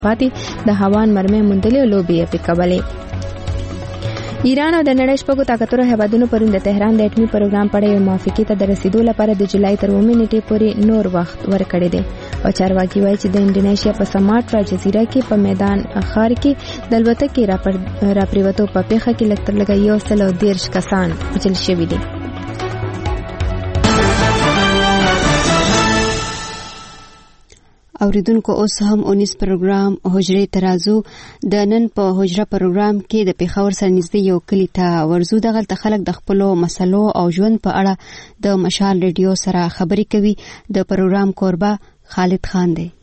پاتې د هوان مرمۍ موندلې او لوبې یې کولې. ایران او د نړۍ شپږو طاقتورو هیوادونو پرون د تهران د اټومي پروګرام په اړه موافقې ته د رسیدو لپاره د جولای تر 9 نیټې پورې نور وخت ورکړی دی. او چارواکي وایي چې د انډونیشیا په سماټرا جزیره کې په میدان ښار کې د الوتکې راپریوتو په پیښه کې لږ تر لږه 113 کسان وژل شوي دي. اوریدونکو اوس هم 19 پروګرام حجره ترازو د نن په حجره پروګرام کې د پیښور سره نږدې یو کلی ته ورزو. دغلته خلک د خپلو مسلو او ژوند په اړه د مشال ریډیو سره خبرې کوي. د پروګرام کوربه خالد خان دی.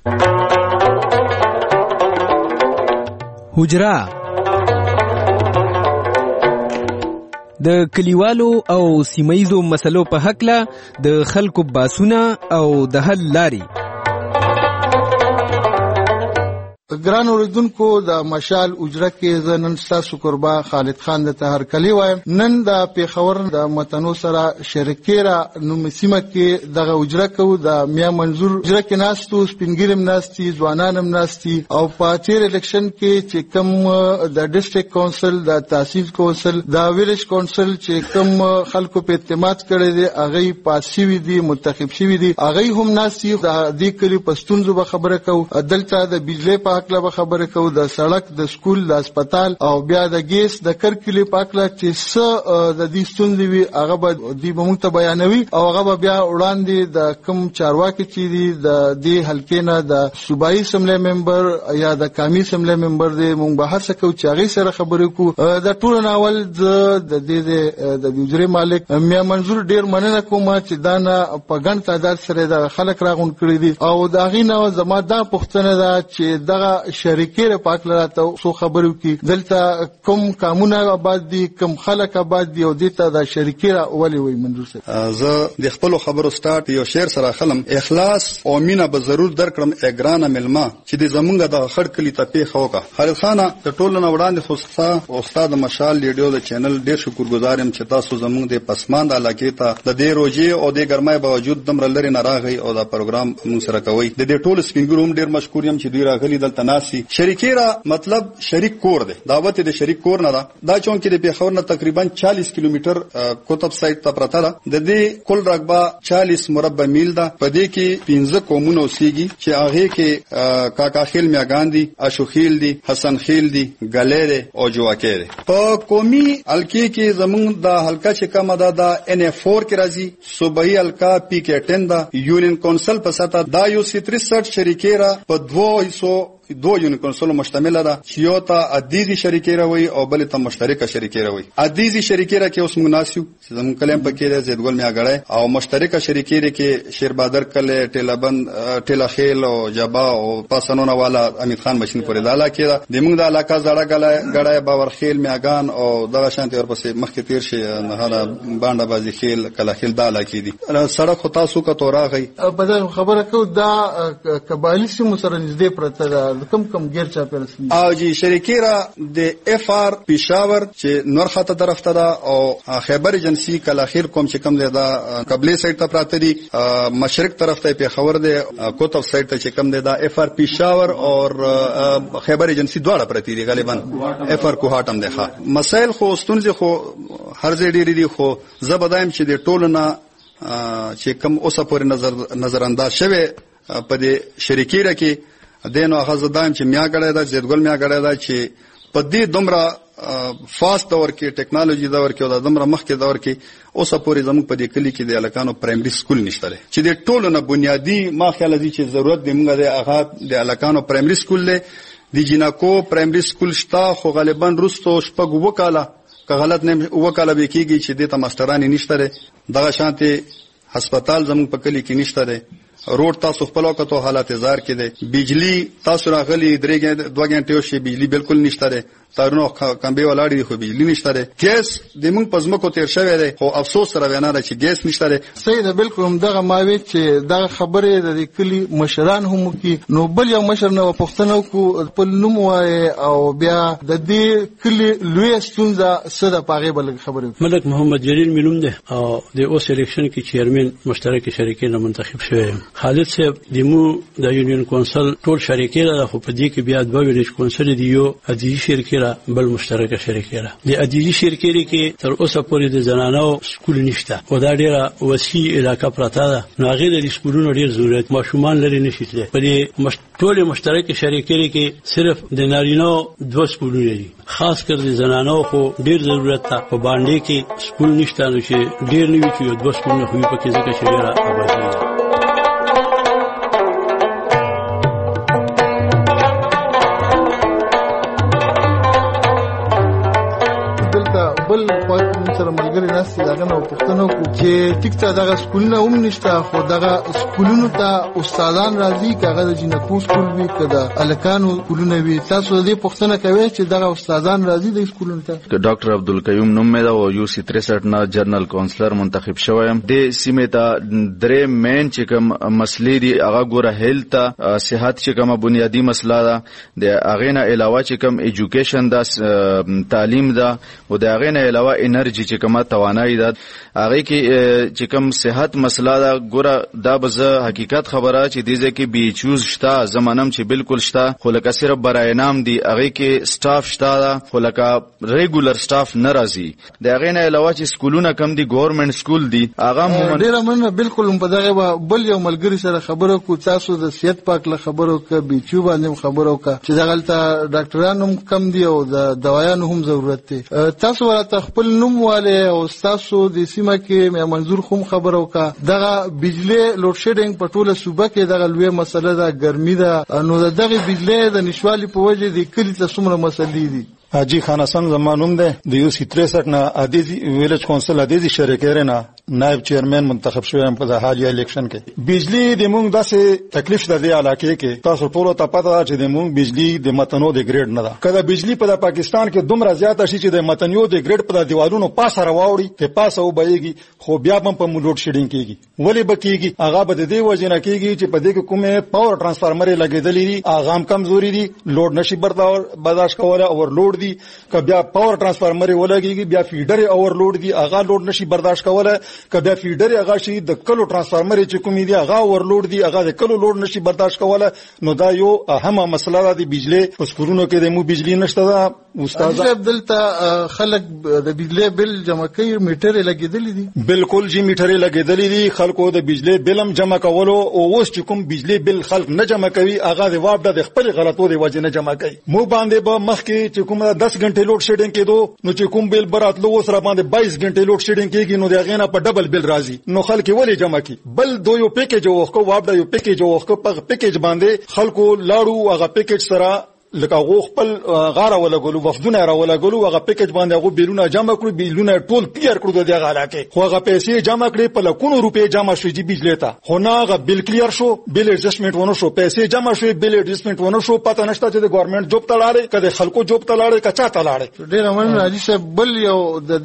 حجره د کلیوالو او سیمایزو مسلو په هکله د خلکو باسونه او د حل لاري. ګران اوریدونکو د مشال اجره کې زه نن ستاسو قربا خالد خان د طاهر کلی وایم. نن د پیښور د متنو سره شریکیرا نوم سیمه کې دغه اجره کوو. د میا منظور اجره کې ناستو، سپینګیرم ناستي، ځوانانم ناستي او په تیر الیکشن کې چې کوم د ډیسټریکټ کونسل، د تحصیل کونسل، د ویلیج کونسل چې کوم خلکو په اعتماد کړی دی هغه پاس شوي دي، منتخب شوي دي، هغه هم ناستي. د دې کلی په ستونزو به خبره کوو. دلته د بجلی په پاکله خبره کوو، د سړک، د سکول، د هسپتال او بیا د ګیس د کرکلي پاکله چې څه د دې ستونزې وي هغه به دوی به موږ ته بیانوي او هغه به بیا وړاندې د کوم چارواکي چې دي د دې حلقې نه د صوبایي اسمبلی ممبر یا د قومي اسمبلی ممبر دی موږ به هڅه کوو چې هغې سره خبرې کوو. د ټولو ناول د دې د اجرې مالک میا منظور ډېر مننه کوم چې دا نه په ګڼ تعداد سره د خلک راغونډ کړي دي او د هغې نه زما دا پوښتنه ده چې دغه شریکیره پاک لراته سو خبرو کی دلته کوم کامونه آباد دي، کوم خلک آباد دي او دته د شریکیره اولی وي. منظور صاحب زه د خپل خبرو سٹارټ یو شعر سره خلم. اخلاص او مینه به ضرور درکړم اګرانه ملما چې د زمونږ د خړ کلی ته پیښ وکا. خالد خان د ټولو نه وړاندې خوستا استاد مشال ریډیو د چینل ډیر شکرګزار یم چې تاسو زمونږ د پسماند علاقې ته د دې روزي او د ګرمای باوجود دمر لري نه راغی او دا پروګرام موږ سره کوي. د دې ټولو سپینګرو هم ډیر مشکور یم چې دوی راغلي دلته ناسي. شریکیرا مطلب شریک کور دی. دعوت د شریک کور نه ده. دا چون کې د پیښور نه تقریبا 40 کیلومتر کوتب سایت ته پراته ده. د دې کل رقبه 40 مربع میل ده. په دې کې 15 قومونه اوسېږي چې هغه کې کاکا خیل میاګان دي، اشوخیل دي، حسن خیل دي، ګلې دي او جواکې دي. په قومي حلقې کې زمونږ د حلقه چې کومه ده د NF4 کې راځي، صوبایي حلقه PK10 ده، یونین کونسل په سطح دا یو 63 شریکیرا په دوه حصو دو یونین کونسل مشتمل ده چې یو ته عدیزي شریکیره وي او بل ته مشترکه شریکیره وي. عدیزي شریکیره کې اوس مناسب چې زموږ کلم پکې ده زیدګل میاګړی او مشترکه شریکیره کې شیربادر کله ټیلابند ټیلاخیل او جبا او پاسنونه والا امید خان مشین پورې دالا کې د موږ د علاقه زړه غړای باورخیل میاګان او دغه شانتي ورپسې مخکې تیر شي نه باندې بازی خیل کله خیل دالا کې دي. سړک خو تاسو کا توراغی په خبره کو دا قبایلی سیمو سره نږدې پرته ده کم غیر چا پرسي او جی شریکیرا د FR پېښور چې نور خاطه طرف ته ده او خیبر ایجنسی کله اخر کوم چې کم ده قبلي سایت ته پراته دي، مشرق طرف ته پیښور ده، کوتب سایت ته چې کم ده FR پېښور او خیبر ایجنسی دواړه پراته دي. غالبا FR کوهاټم ده. مسائل خو ستونزې خو هر ځای ډېری دي خو زبدایم چې د ټولنه چې کم اوسه پورې نظر انداز شوه په دې شریکیرا کې دینو هغه دایم چې میاګړی دا زیدګل میاګړی دا چې په دې دومره فاست دور کې ټیکنالوژي دور کې او د دومره مخکې دور کې اوسه پورې زموږ په دې کلی کې د الکانو پرایمري سکول نشته چې د ټولو نه بنیادی ما خیال دي چې ضرورت دی موږ د هغه د الکانو پرایمري سکول له د جنکو پرایمري سکول شته خو غالبا روستو شپږ وکاله که غلط نه وکاله به کېږي چې د تا ماسترانی نشته. دغه شانتي هسپتال زموږ په کلی کې نشته. روډ تاسو خپل وکړو حالات زار کې دي. بجلی تاسو راغلي 2 غنټې شي بجلی بالکل نشته ده. تارونو کمبه ولاړی خو بجلی نشته ده ګیس د موږ پزمکو تیر شوی دی خو افسوس سره وینا ده چې ګیس نشته ده. صحیح ده بالکل همدغه ماوي چې دغه خبره د کلی مشران هم کی نو بل یو مشر نو پښتنو کو په نوم وای او بیا د دې کلی لوی ستونزه سره پاغه بل خبره. ملک محمد جلیل مینوم ده او د اوس الیکشن کې چیرمن مشترک شریکین منتخب شوی. خالد صاحب دمو د یونین کونسل ټول شریکین خو په دې کې بیا د ویلیج کونسل دی یو ادي شرکیره بل مشترک شریکیره. د ادي شرکیره کې تر اوسه پورې د زنانو سکول نشته او دا ډیره وسیع علاقه پراته ده. نو هغه د سکولونو ډیر ضرورت ماشومان لري نشي تله. په دې ټول مشترک شریکیره کې صرف د نارینو 2 سکولونه دي خاص کر د زنانو خو ډیر ضرورت ده. په باندې کې سکول نشته نو چې ډیر نه وي چې 2 سکولونه خو په کې ځکه چې ډیره آبادی ده. بل په سره ملګری ناس دغه نو پښتنو کو چې ټیک ته دغه سکولونه هم نشته خو دغه سکولونو ته استادان راځي کاغه د جنکو سکول وی کده الکانو سکولونه وی. تاسو دې پښتنه کوي چې دغه استادان راځي د سکولونو ته. ډاکټر عبدالقیوم نوم مې دا او یو سی 63 نه جنرال کونسلر منتخب شوم. د سیمه ته درې مین چې کوم مسلې دي هغه ګوره هیلث صحت چې کومه بنیادی مسله ده د هغه نه علاوه چې کوم ایجوکیشن دا تعلیم ده او د هغه نه علاوه انرژي چې کومه توانایي ده هغه کې چې کوم صحت مسله ده ګوره دا به حقیقت خبره چې دیزه کې بي چوز شته زمانم چې بالکل شته خو لکه صرف برای نام دی هغه کې سټاف شته خو لکه ریګولر سټاف ناراضي. د هغه نه علاوه چې سکولونه کم دي ګورنمنت سکول دي هغه ډیره مننه. بالکل په دغه بل یو ملګری سره خبرو کو تاسو د صحت پاک له خبرو ک بي چو باندې خبرو کا چې دغلته ډاکټرانو کم دي او د دوايانو هم ضرورت دي. تاسو ورته خپل نوم والے او تاسو د سیمه کې مې منظور خوم خبرو کا دغه بجلی لوډ شیډینګ په ټوله صوبه کې دغه لوی مسله ده ګرمي ده نو دغه بجلی د نشوالي په وجه د کلی ته څومره مسلې دي. حاجی خان حسن زمانوم ده د یو سی 63 نه ادیزی ویلیج کونسل ادیزی شریکیره نه نائب چیرمن منتخب شوم په حالیه الیکشن کې. بجلی د مونږ داسې تکلیف ده د علاقې کې تاسو ټول ته پته ده چې د مونږ بجلی د متنو د ګریډ نه ده. کله بجلی په پاکستان کې دومره زیاته شي چې د متنیو د ګریډ په دیوالونو پاسه راوړي ته پاسه وبېږي خو بیا هم په لوډ شیډینګ کېږي. ولی بکیږي هغه به د دې وجنه کېږي چې په دې کې کومه پاور ترانسفارمر لګېدلې دي هغه هم کمزوري دي لوډ نشي برداشت کوله اورلوډ دي کبیا پاور ترانسفارمر ولګيږي بیا فیډر اورلوډ دي هغه لوډ نشي برداشت کوله کبیا فیډر هغه شي د کلو ترانسفارمر چې کومې دي هغه اورلوډ دي هغه د کلو لوډ نشي برداشت کوله. نو دا یو اهمه مسله ده د بجلی په سکولونو کې د مو بجلی نشته ده. استاد عبدالته خلک د بجلی بل جمع کوي میټر لګیدلې دي. بالکل جی میټر لګیدلې دي خلکو د بجلی بلم جمع کولو او اوس چې کوم بجلی بل خلک نه جمع کوي هغه د واپډه د خپل غلطو د وجه نه جمع کوي. مو باندې به مخکې چې کومه 10 غنټې لوډ شیډینګ کېدو نو چې کوم بل براتلو اوس را باندې 22 غنټې لوډ شیډینګ کېږي نو د غینه په ډبل بل راځي. نو خلک ولې جمع کوي بل دو یو پیکیج وخت واپډه یو پیکیج وخت په پیکیج باندې خلکو لاړو هغه پیکیج سره لکه غو خپل غاره ولګولو وفدونه را ولګولو هغه پیکیج باندې هغه بیلونه جمع کړو بیلونه ټول کلیر کړو د هغه علاقه خو هغه پیسې جمع کړې په لکونو روپے جمع شوې دي بجلی ته خو نه هغه بیل کلیر شو بیل ایڈجسټمنټ ونه شو پیسې جمع شوې بیل ایڈجسټمنٹ ونه شو پته نشته چې د ګورنمنت جوب ته لاړې کده خلکو جوب ته لاړې کچا ته لاړې. ډیر من راځي صاحب بل یو د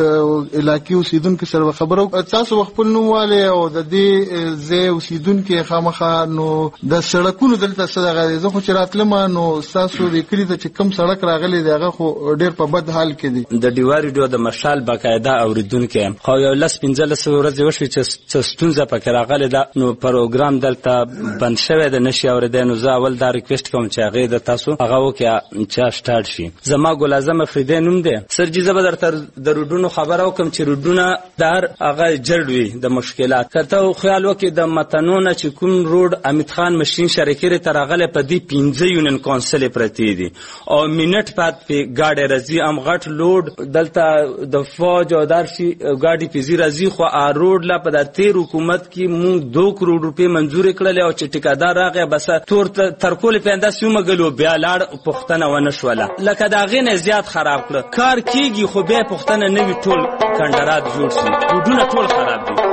دې علاقې اوسیدونکو سره خبرو تاسو خپل نومواله او د دې زه اوسیدونکو خامخا نو د سړکونو دلته صدغه زه خو چراتلم نو تاسو د چې کم سړک راغلی دی هغه خو ډیر په بد حال کې دی. د دیواری ډو د مشال باقاعده اوریدونکو خو یو لس 15 ورځې وشوي چې ستونزه پکې راغلی ده نو پروګرام دلته بند شوی د نشي اوریدنه. زه اول دا ریکوست کوم چې هغه د تاسو هغه وکړه چې سٹارټ شي. زما ګل اعظم افریدی نوم دی سرجی زبر تر د روډونو خبرو کوم چې روډونه دار هغه جړوي د مشکلات کته خیال وکي د متنونه چې کوم روډ امید خان ماشين شریکره تر هغه په دې 15 یونین کونسل پرتی دي او منټ پات په گاډي رزي ام غټ لوډ دلته د فوج او دارشي گاډي پیزي رزي خو ا روډ لا په د تیر حکومت کې مونږ 2 کروڑ روپے منزور کړل او چې ټیکادار راغی بس تور ترکول په انداز یو مګلو بیا لاړ پښتنه ونه شوله لکه دا غینه زیات خراب کړ کار کیږي خو به پښتنه نوی ټول کندرات جوړ شي ودونه ټول خراب دي.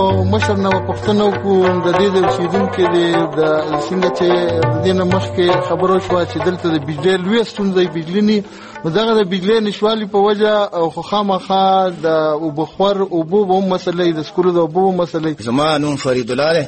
مشر نه پښتنو کو د دې د اوسیدونکو د څنګه چې د دې نه مخکې خبرو شو چې دلته د بجلی لوی ستونزې بجلی نه دغه د بجلی نشوالي په وجه او خامخا د وبخور او بو مسلې د سکولو د بو مسلې. زما نوم فرید الله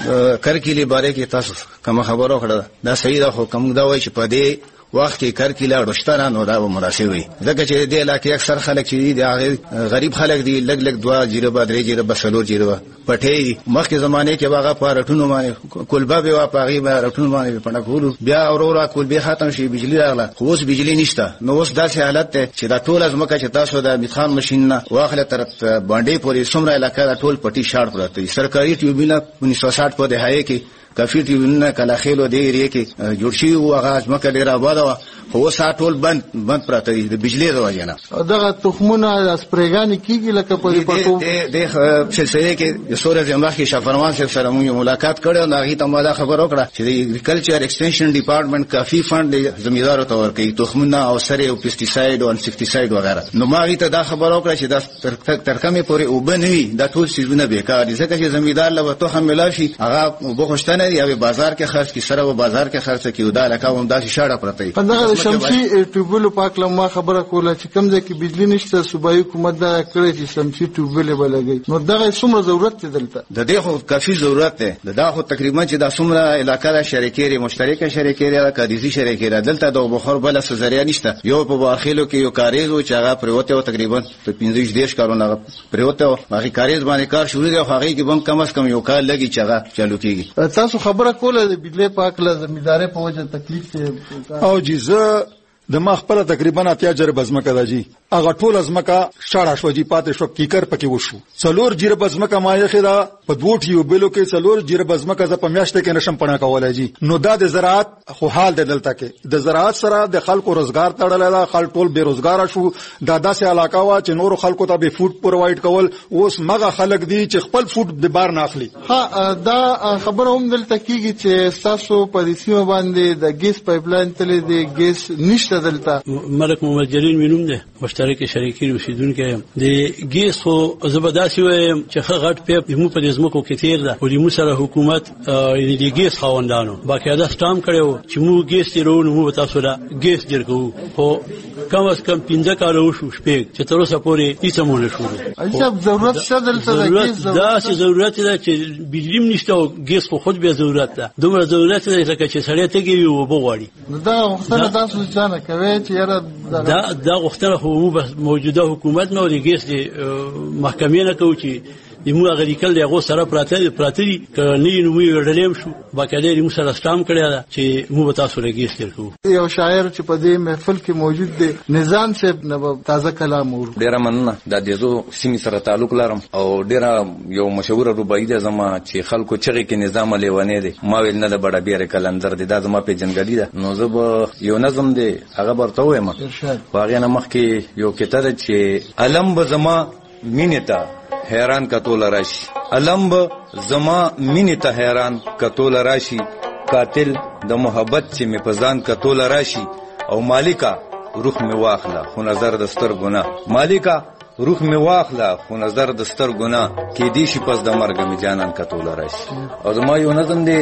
کرکلی باره کې تاسو کوم خبرو کړه دا صحیح ده، خو کوم دا وایي چې په دې وخت کې کرکیلا رښتانه نو دا مناسب وي، ځکه چې د علاقې اکثر خلک چې دي غریب خلک دي، لګ لګ 2 0 3 0 بسلور 0 پټي مخکې زمانه کې واغه په رټونو باندې کولبه به واپاغي به رټونو باندې پڼه کولو، بیا اورورا کولبه ختم شي بجلی راغله، خو اوس بجلی نشته. نو اوس داسې حالت ته چې دا ټول ازمکه چې تاسو د میخان ماشين نه واخله تر باندې پورې څومره علاقې دا ټول پټي شاړ پراته دي. سرکاري ټیوبونه 1960 په دهایي کې کافي ټیوبونه کله خېلو دی ری کې جوړ شي او هغه ځمکه ډیره آباد و، خو ساتول بند پراته دي د بجلی د وجه نه. دغه تخمونه سپریګانی کیږي لکه په پټو د سلسله کې د سورې جمع کې شفرمان سره موږ ملاقات کړو، نو هغه ته ما خبر وکړه چې د اګریکلچر ایکسټنشن ډپارټمنټ کافي فند زمیندارو ته ورکړي تخمونه او سره او پیسټیساید او انسیکټیساید وغیرہ. نو ما هغه ته دا خبر وکړه چې دا ترکمه پورې وبنوي دا ټول سيزونه بیکار دي، ځکه چې زمیندار له تخم ملاشي هغه وبخښتنه دی او بازار کې خرڅ کی سره و بازار کې خرڅ کی ودا لکه هم داسې شاړه پرته وي. دغه شمسي ټیوبل پاک لمه خبره کوله چې کوم ځای کې بجلی نشته صوبایي حکومت دا کړی چې شمسي ټیوبل بلګي، نو دغه څومره ضرورت دی دلته؟ د دې خو کافي ضرورت دی، دا خو تقریبا چې دا څومره علاقې شریکې مشترکه شریکې را کديزي شریکې را دلته د بخور بل څه ذریعہ نشته. یو په واخیلو کې یو کاریز او چې هغه پروته او تقریبا 15 کارونه پروته او هغه کاریز باندې کار شروع دی، خو هغه کې بم کم از کم یو کال لګي چې هغه چالو کیږي. تاسو خبره کوله د بجلی پاک له زمیندارې په وجه تکلیف او جزه د ما خپل تقریبا 80 جره بزمکه ده جی، هغه ټول ازمکه شاړه شو جی، پاتې شو کیکر پکې وشو. څلور جره بزمکه ما یې خدا په دوټیو بلو کې څلور جره بزمکه ز په میاشته کې نشم پڼه کولای جی. نو دا د زراعت خو حال د دلته کې د زراعت سره د خلکو روزګار تړل دا خلک ټول بیروزګار شو. دا داسې علاقه وا چې نور خلکو ته به فوډ پرووایډ کول، اوس مغه خلک دي چې خپل فوډ د بار نه اخلي. ها دا خبره هم دلته کیږي چې تاسو په دې سیمه باندې د ګیس پایپلاین تلې د ګیس نشته دلته. ملک محمد جلیل مینوم ده، مشترک شریکین اوسیدونکو د ګیس خو زبرداسي وایم چې غټ پیپ مو په دزمکو کې تیر ده او د مو سره حکومت د ګیس خاوندانو باقاعده سټام کړو چې مو ګیس تیرونو مو تاسو را ګیس درکو، خو کم از کم 15 کال وشو شپږ چې تر اوسه پورې هیڅ مو نه شو. اجازه ضرورت شته دلته د ګیس ضرورت ده چې بجلی نشته او ګیس خو خود به ضرورت ده، دومره ضرورت ده چې سړی ته کېږي او بغواړي. دا وختونه تاسو ځان کوي چې یاره دا غوښتنه خو موجوده حکومت نو د ګیس د محکمې نه کوي چې دمو اغریکل دغه سره پراته دي کني نو وی ورلیم شو باقاعده مو سره سټام کړی دا چې مو تاسو لګیس ترکو. یو شاعر چې په دې محفل کې موجود دی نظام صاحب نه تازه کلام ور ډیر مننه د دې سیمې سره تعلق لرم او ډیر یو مشهور رباعي ده زما چې خلکو چغې کې نظام لیوانه دي، ما ویل نه د بڑا بیر کلندر دي دا زما په جنګلی ده. نو زه یو نظم دی هغه ورته وایم واغې نه مخکې یو کتاب چې علم به زما مینتا حیران کتول راشي، علم به زما مینتا حیران کتول راشي، قاتل د محبت چې می پزان کتول راشي، او مالکا روح می واخلا خو نظر د ستر ګنا، مالکا روح می واخلا خو نظر د ستر ګنا کې دی شي پس د مرګ می جانان کتول راشي. او زما یو نظم دی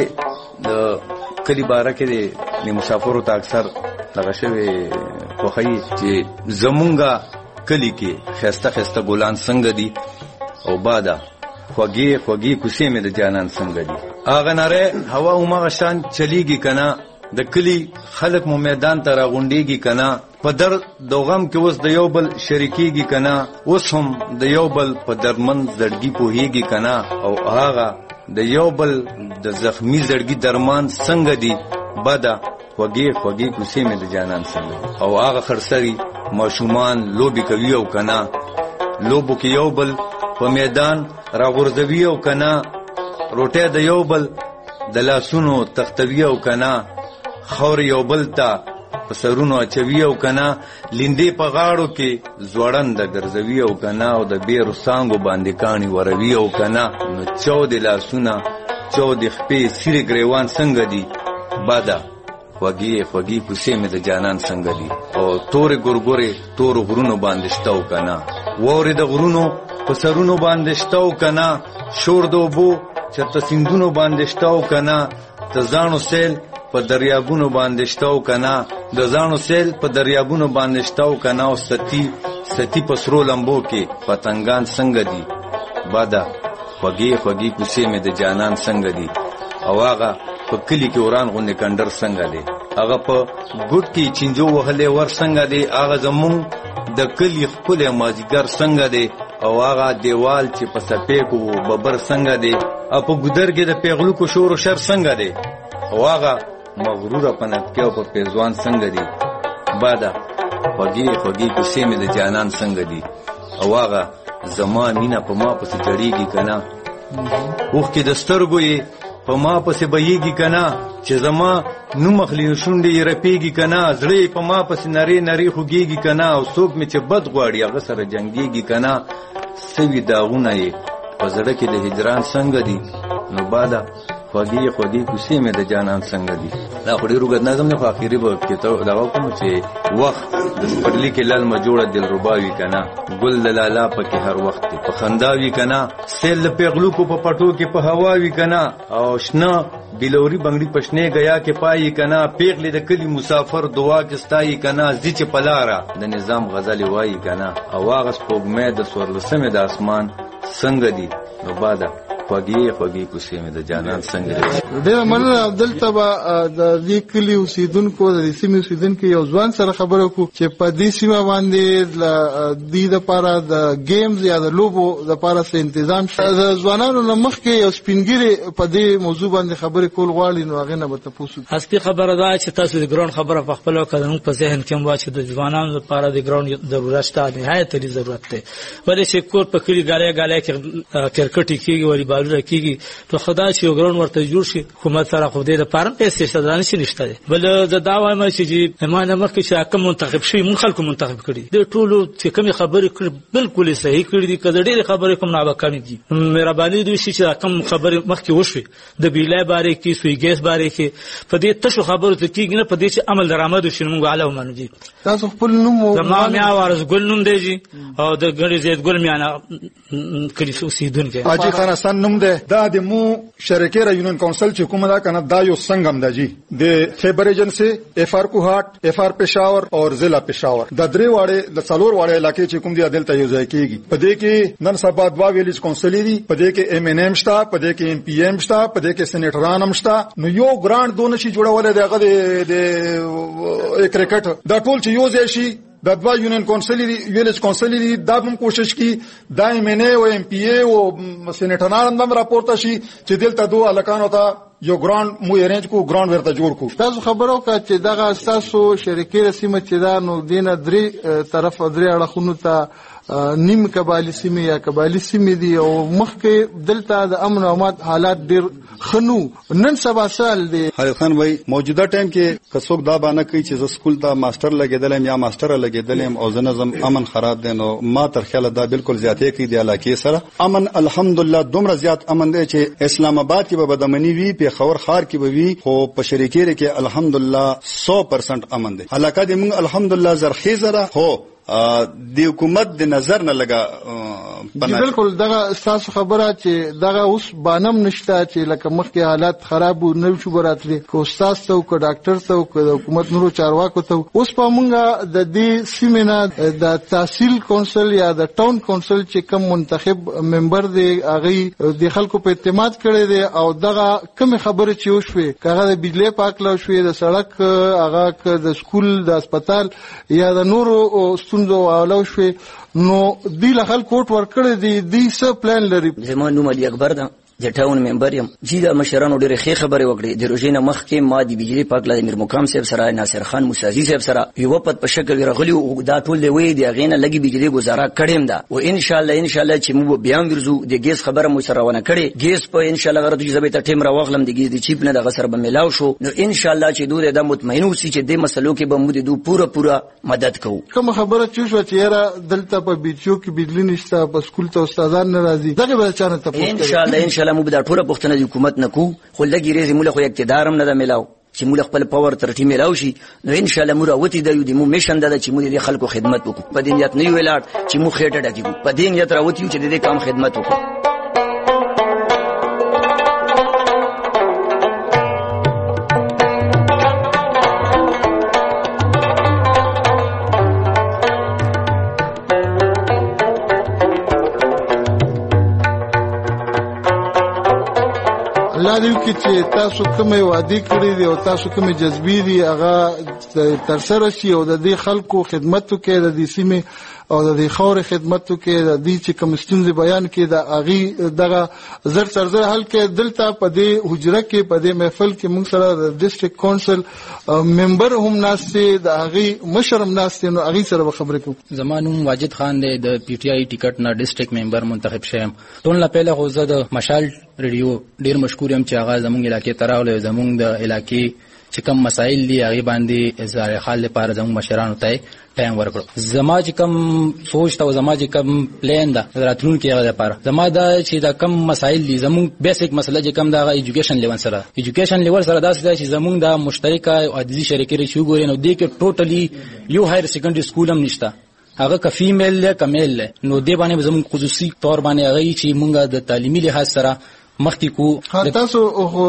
د کلی بارکه دی د مسافرو ته اکثر دغه شوی خوخی چې زمونږه کلی کې خسته خسته ګلان څنګه دي او بادا خوږی خوږی کوسې مې د جانان څنګه دي، اغه ناره هوا او ما شان چلیږي کنا، د کلی خلک مو میدان ته راغونډيږي کنا، په در دوغم کې اوس د یو بل شریکيږي کنا، اوس هم د یو بل په درمن زړګي پوهیږي کنا، او هغه د یو بل د زخمی زړګي درمان څنګه دي، بادا خوږی خوږی کوسې مې د جانان څنګه، او هغه خرسري ماشومان لوبي کوي او کنا، لوبو کې یو بل په میدان راغورځوي او کنا، روټه د یو بل د لاسونو تختوي او کنا، خور یو بل ته په سرونو اچوي او کنا، لیندې په غاړو کې زوړند ګرځوي او کنا، او د بیرو سانګو باندې کانی وروي او کنا، نو چود لاسونه چود خپې سری گریوان څنګه دي، بادا خوږی خوږی کوسې مې د جانان څنګه دي، او تور ګورګورې تور غرونو باندې شتاو کنا، ووري د غرونو په سرونو باندې شتاو کنا شور د اوبو چرته سیندونو باندې شتاو کنا د ځانو سیل په دریابونو باندې شتاو کنا د ځانو سیل په دریابونو باندې شتاو کنا او ستی په سرو لمبو کې پتنګان څنګه دي بادا خوږی خوږی کوڅې مې د جانان څنګه دي او هغه په کلی کې وران غونډه کندر څنګه دي هغه په ګډ کې چنجو وهلې ور څنګه دي هغه زمون د کلی خپل مازیګر څنګه دي او هغه دیوال چې په سپې کو ببر څنګه دي او په ګودر کې د پیغلو کو شور او شر څنګه دي او هغه مغرور پنځ کې او په پیزوان څنګه دي بادا خوږی خوږی کوڅې مې د جانان څنګه دي او هغه زما مینا په ما پسې جړیږي کنا اوخ کې د سترګو یې په ما پسې بهیږي کنا چې زما نو مخلي شونډې یې رپیږي کنا زړه په ما پسې نری نری خوږیږي کنا او څوک مې چې بد غواړي هغه سره جنگيږي کنا سوي داغونه یې په زړه کې د هجران څنګه دي نو بادا خوږی خوږی کوڅې مې د جانان څنګه دي دا خو ډېر وګت نظم نه خو اخیری به کې ته دا کوم چې وخت د سپرلی کې لال مجوړه دلرباوي کنا ګل د لالا پکې هر وخت په خنداوي کنا سیل پیغلو کو په پټو کې په هواوي کنا او شنه بلوري بنگړي پښنه گیا کې پای کنا پیغلې د کلی مسافر دعا کې ستای کنا زیچ پلارا د نظام غزل وای کنا او واغس پوګمه د سورلسمه د اسمان څنګه دي نو بادا خوږی خوږی کوڅې مې د جانان څنګه دي ډېر مننه عبدالله با د دې کلی اوسیدونکو د سیمې اوسیدونکو یو ځوان سره خبرو کو چې په دې سیمه باندې د دې لپاره د گیمز یا د لوبو لپاره څه تنظیم شته د ځوانانو لمخ کې یو سپینګری په دې موضوع باندې خبرې کول غواړي نو هغه نه به تاسو اصلي خبره ده چې تاسو د ګراوند خبره په خپل قدمو په ذهن کې مو چې د ځوانانو لپاره د ګراوند ضرورت شته نهایت لري ضرورت ده ولې چې کور په کلی غاله کې کرکټ کېږي ولی بالو کېږي ته خدای چې یو ګراوند ورته جوړ شي حکومت سره خو دې د پاره پیسې شته نشي نشته بل د دا وایم چې امانه مخکې چې حکم منتخب شي مون خلکو منتخب کړي د ټولو چې کوم خبرې کړي بالکل صحیح کړي دي کله ډېر خبرې کوم نه وکړي دي مهرباني دوی چې حکم خبرې مخکې وشوي د بیلای باره کې سوی ګیس باره کې په دې تاسو خبرو ته کېږي نه په دې چې عمل درآمد وشي موږ علاوه مانو دي تاسو خپل نوم زمام یا وارث ګل نوم دی او د ګړې زید ګل میانه کلی اوسیدونکو اجي خان حسن نوم دی دا د مو شریکه یونین کونسل چې کومه دا کنه دا یو سنگم دی جی د خیبر ایجنسی اف آر کوهات اف آر پېښور او ضلع پېښور د درې واړې د څلور واړې علاقې چې کوم دی عدالت ته یو ځای کیږي په دې کې نن سبا دوا ویلیج کونسل دي په دې کې ایم ان ایم شته په دې کې ایم پی ایم شته په دې کې سېنیټران هم شته نو یو ګرانټ دونه شي جوړول دی هغه د کرکټ دا ټول چې یو ځای شي د دوا یونین کونسل ویلیج کونسل دي دا هم کوشش کی دا ایم ان ای او ایم پی ای او سېنیټران هم راپورته شي چې دلته دوه الکانو ته یو ګراوند مو ارینج کو ګراوند ورته جوړ کو تاسو خبرو کا چې دغه اساسو شریکي رسمه چې دا نو دینه درې طرف درې اړخونو ته نیم قبایلی سیمه یا قبایلی سیمه دي او مخکې دلته د امن او امنیت حالات ډیر خنو نن سبا سال دی خالد خان وای موجوده ټایم کې کڅوک دا باندې کوي چې ز سکول ته ماستر لګیدلم یا ماستر لګیدلم او زنظم امن خراب دي نو ما تر خیال دا بالکل زیاتې کوي د علاقې سره امن الحمدلله دومره زیات امن دی چې اسلام آباد کې به بدامنی وی په خور خار کې به وی خو په شریکې کې الحمدلله 100% امن دی علاقه دې موږ الحمدلله زرخیزه هو د حکومت د نظر نه لګا بالکل دغه تاسو خبره چې دغه اوس بانم نشته چې لکه مخکې حالات خراب نه شو براتلي کو استاد ته او ډاکټر ته او د حکومت نورو چارواکو ته اوس په مونږه د دې سیمینار د تحصیل کونسل یا د ټاون کونسل چې کم منتخب ممبر دی هغه د خلکو په اعتماد کړي دي او دغه کوم خبره چې وشوي کغه د بجلی پاکلو شوې د سړک هغه د سکول د هسپتال یا د نورو ستونزو اولو شوي نو دی له خلکو کوټ ورکړي دی څه پلان لري زمون نوم علي اکبر دا د ټاون ممبر یم چې د مشرانو ډېرې ښې خبرې وکړې د روژې نه مخکې ما د بجلي پاک له میر مقام صاحب سره ناصر خان موسازي صاحب سره یو پد په شکل راغلی او دا ټول دی وی دی غینه لګي بجلي گزاره کړم دا او ان شاء الله چې موږ بیا ورزو د ګیس خبره مو سره ونه کړي ګیس په ان شاء الله غره د زبې ته ټیم راوغلم د ګیس د چیپ نه د غسر به ملاو شو نو ان شاء الله چې دوی د مطمئن اوسي چې د مسلو کې به موږ د پوره مدد کوو کوم خبره چې شو چې یاره دلته په بیچو کې بجلی نشته په سکول ته استادان ناراضي دغه به چانه ته ان شاء الله موږ د ټوله د حکومت نکو خو لګي ریزي مولا خو اقتدار هم نه د ملاو چې موږ خپل پاور تر ټیمه راوشي نو ان شاء الله موږ راوتی د یو د مو میشن د چې موږ د خلکو خدمت وکړو په دې نیت نه ویلاړ چې موږ خېټه ډکیږو په دې نیت راوتی چې د دې کام خدمت وکړو. الله دې چې تاسو کومه وعده کړې دي او تاسو کومه جذبې دي هغه تر سره شي او د دې خلکو خدمت وکړي د دې سیمه او د دې خور خدمت وکړي د دې چې کوم ستونزې بیان کړي د اغي دغه زر سرزر حل کې دلته په دې حجره کې په دې محفل کې موږ سره د ډیسټریکټ کونسل ممبر هم ناشته د اغي مشرم ناشته نو اغي سره خبرې کوم. زمانوم واجد خان د پی ټی آی ټیکټ نه ډیسټریکټ ممبر منتخب شوم. ټول نه پهله خو زه د مشال ریډیو ډیر مشکور یم چې هغه زمونږ علاقې تراول زمونږ د علاقې چې کوم مسایل دي هغه باندې اظهار حال لپاره زموږ مشرانو ته ټایم ورکړو. زما چې کوم سوچ ته زما چې کوم پلان ده راتلونکي هغه لپاره زما دا چې دا کوم مسایل دي زموږ بیسیک مسله چې کوم دا ایجوکیشن لیول سره دا چې زموږ د مشترکه او عادي شریکې شو ګوري نو دې کې ټوټلی یو هایر سیکنډري سکول هم نشته هغه که فیمیل له کمیل نو دې باندې زموږ خصوصي تور باندې هغه چې موږ د تعلیمي لحاظ سره مخکې کو. تاسو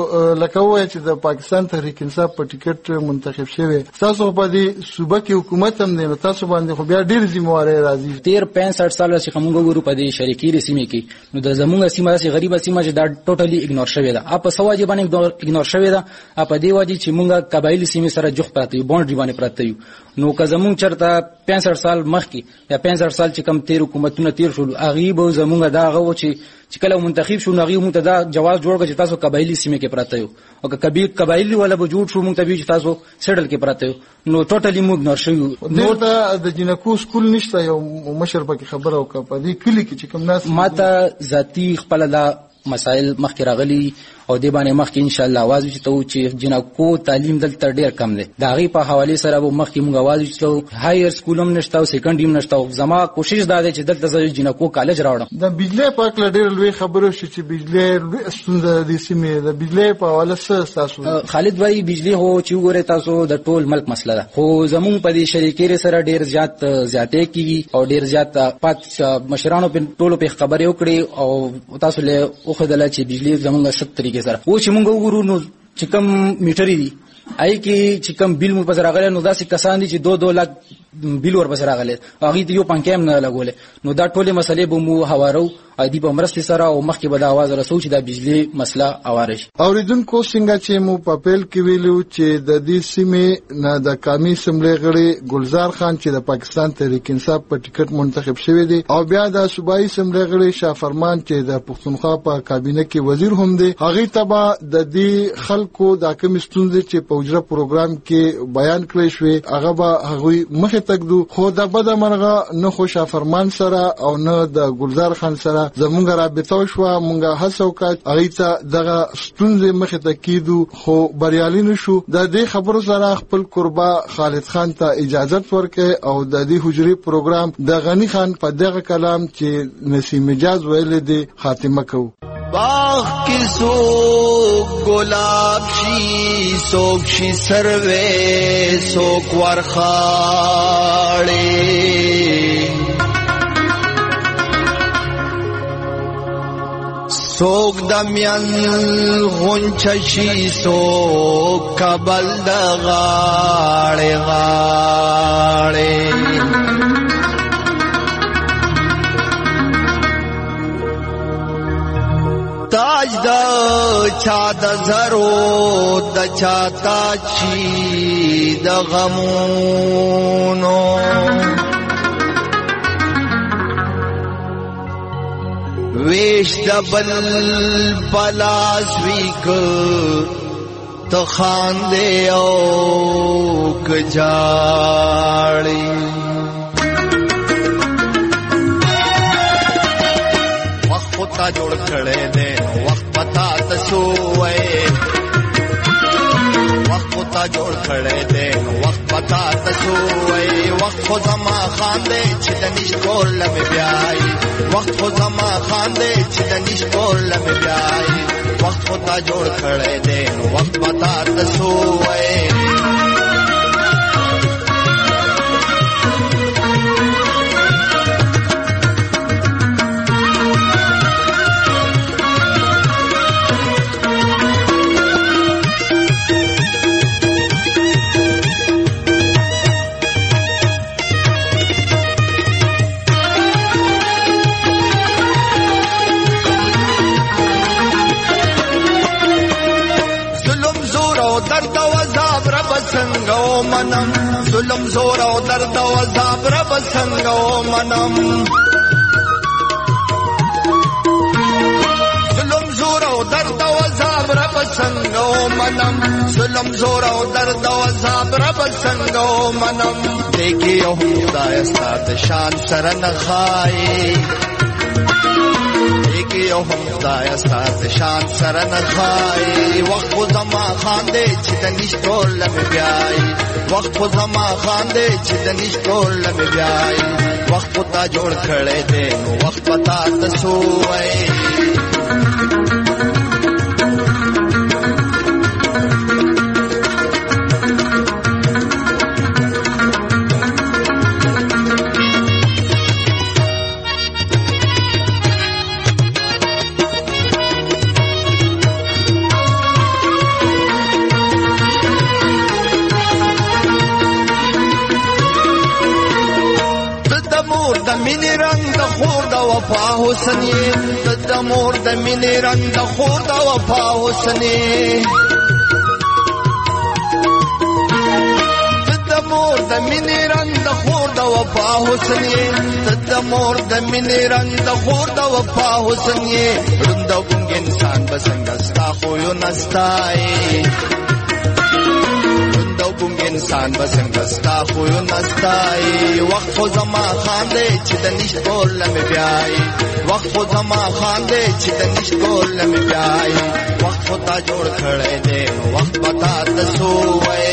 لکه وایي چې د پاکستان تحریک انصاف په ټیکټ منتخب شوی تاسو په دې صوبه کې حکومت هم نه تاسو باندې خو بیا ډیر ذمہواری راځي 65 سال چې کومه ګورو په دې شریکي رسمي کې نو د زموږ سیمه سي غریبه سیمه چې دا ټوټلی اګنور شوی ده اپ سواجی باندې اګنور شوی ده اپ دې واجی چې موږ قبایلی سیمه سره جوخ پراته یو باونډري باندې پراته یو نو که زموږ چرته 65 سال مخکې یا 65 سال چې کم تیر حکومتونه تیر شول غریب زموږ دا غو چې کله منتخب شو نغي مو ته دا جواز جوړ کړ چې تاسو قبایلی سیمه کې پراته یو او که قبایلی ولا به جوړ شو مو ته چې تاسو سیډل کې پراته یو نو ټوټلی موږ نور شو نو د جنکو سکول نشته یو مشر پکې خبره وکړه په دې کلی کې چې کوم ناس ماته ذاتی خپل دا مسائل مخکې راغلي او دې باندې مخکې ان شاء الله आवाज وچتو چې جنکو تعلیم دلته ډیر کم دی دا غي په حواله سره به مخکې موږ आवाज وچتو هایر سکول هم نشته او سیکنډ هم نشته زما کوشش دا دی چې دلته زه جنکو کالج راوړم. د بجلی په اړه ډیر لوی خبرو شي چې بجلی ستونزه د سیمې د بجلی په حواله سره تاسو خالد وای بجلی هو چې وګوره تاسو د ټول ملک مسله ده خو زمون په دې شریکې سره ډیر زیاتې کیږي او ډیر زیات پات مشرانو په ټولو په خبرې وکړي او تاسو له اوخدل چې بجلی زمونږه ست طریقې سره و چې مونږ وګورو نو چې کوم میټری دي آی کې چې کوم بیل مو پس راغلی نو داسې کسان دي چې 2 لک بیل ور پس راغلی هغه ته یو پنکام نه لګول نو دا ټوله مسلې به مو هوارو ادي په مرستې سره او مخکې به د आवाज رسو چې د بجلی مسله اواره شي. اوریدونکو څنګه چې مو په پیل کې ویلو چې د دې سیمې نه د قومي اسمبلی غړي ګلزار خان چې د پاکستان تحریک انصاف په ټیکټ منتخب شوی دی او بیا د صوبایي اسمبلی غړي شاه فرمان چې د پښتونخوا په کابینه کې وزیر هم دی هغه تبا د دې خلکو د کوم ستونزې چې په وجره پروګرام کې بیان کړی شوی هغه به هغه مخه تکدو خو د بده مرغه نه خو شاه فرمان سره او نه د ګلزار خان سره زمونږ رابطه شو مونږه هڅه وکړه هغه ته دغه ستونزې مخه ته کیدو خو بریالي نشو د دې خبرو سره خپل قربا خالد خان ته اجازه ورکړه او د دې حجري پروګرام د غنی خان په دغه کلام چې نسیم مجاز ویل دي خاتمه کو. باغ کی سو گلاب شی سوک شی سروے سوک ورخاڑے سوک دمیان غنچشی سوک کبل دغاڑے غاڑے تاج دا چا دا زرو دا چا تاچی دا غمونو ویش دا بل پلاس ویک تخاندے او کجاڑی وقت جوڑ کھڑے دے وقت پتا تسوئے وقت جوڑ کھڑے دے وقت پتا تسوئے وقت زما خاندے چدنش کول لم بیائی وقت زما خاندے چدنش کول لم بیائی وخت خدا جوړ کړی دی نو وخت پتا تاسو وای څنګه منم ظلم زور او درد او عذاب رب څنګه منم ظلم زور او درد او عذاب رب څنګه منم ظلم زور او درد او عذاب رب څنګه منم دیکي او خدای ستاسو شان سره نه خای دیکي او خدای ستاسو شان سره نه خای وخت زما خاندې چې د نشټول لمه بیاي وخت زما خاندې چې د نشټول لمه بیاي وخت پتا جوړ کړې دې نو وخت پتا تاسو وای وفا حسنی د مور د مینې رنگ د خور د وفا حسنی د مور د مینې رنگ د خور د وفا حسنی د مور د مینې رنگ د خور د وفا حسنی روند وګ انسان بسنګ ستا خو یو نستای کوم انسان بسنګ ستا خو یو نستای وخت خو زما خاندې چې د نشټول لمه بیاي وخت خو زما خاندې چې د نشټول لمه بیاي وخت خو تا جوړ کړې دې وخت پتا تاسو وای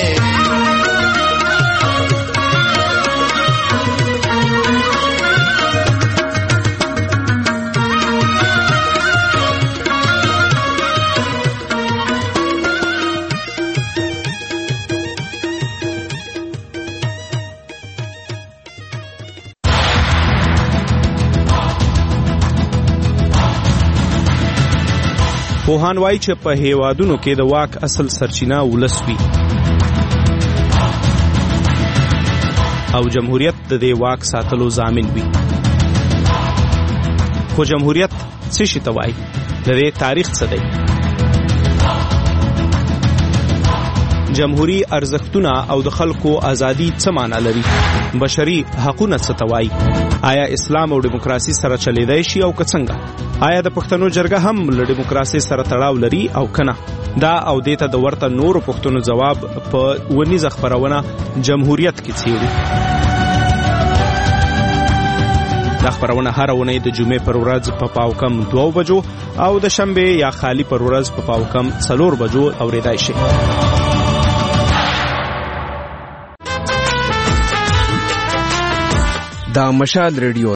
پوهان وایي چې په هیوادونو کې د واک اصل سرچینه ولس وي او جمهوریت د دې واک ساتلو ضامن وي خو جمهوریت څه شي ته وایي د دې تاریخ څه دی جمهوری ارزښتونه او د خلکو ازادي څه معنی لري بشري حقوقونه څه ته وایي آیا اسلام او دیموکراسي سره چلیدای شي او که څنګه آیا د پښتنو جرګه هم له دیموکراسي سره تړاو لري او کنه دا او دیته د ورته نورو پښتنو جواب په ونیزه خبرونه جمهوریت کې څیړي دا خبرونه هر ونې د جمعې پر ورځ په پاوکم 2 بجو او د شنبه یا خالی پر ورځ په پاوکم 4 بجو اوریدای شي دا مشال ریډیو